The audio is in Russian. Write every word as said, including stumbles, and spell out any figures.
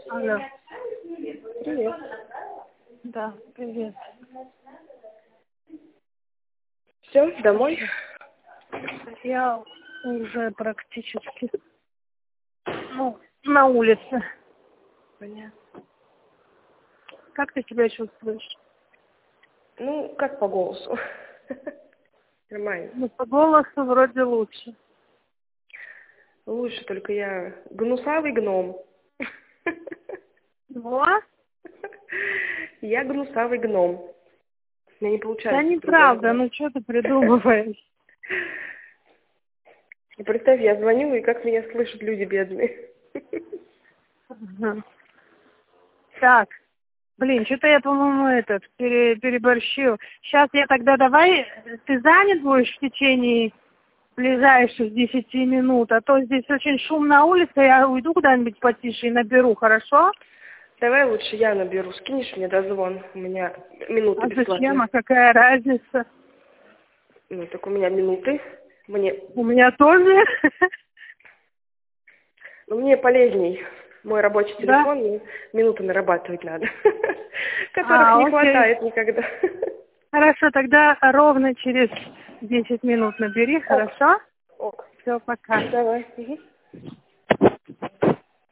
Алло. Привет. Да, привет. Все, домой? Я уже практически, ну, на улице. Понятно. Как ты себя чувствуешь? Ну, как по голосу. Нормально. Ну, по голосу вроде лучше. Лучше, только я гнусавый гном. Вот? Я гнусавый гном. У меня не Да получается по-другому неправда, говорить. ну что ты придумываешь? И представь, я звоню, и как меня слышат люди бедные. Ага. Так, блин, что-то я, по-моему, этот, пере- переборщил. Сейчас я тогда давай, ты занят будешь в течение ближайших десяти минут, а то здесь очень шум на улице, я уйду куда-нибудь потише и наберу, хорошо? Давай лучше я наберу. Скинешь мне дозвон? У меня минуты А зачем? бесплатные. А какая разница? Ну, так у меня минуты. Мне, У меня тоже. ну, мне полезней. Мой рабочий Да? телефон, мне минуты нарабатывать надо. Которых А, не окей. хватает никогда. Хорошо, тогда ровно через десять минут набери, Ок. хорошо? Ок. Все, пока. Давай. Угу.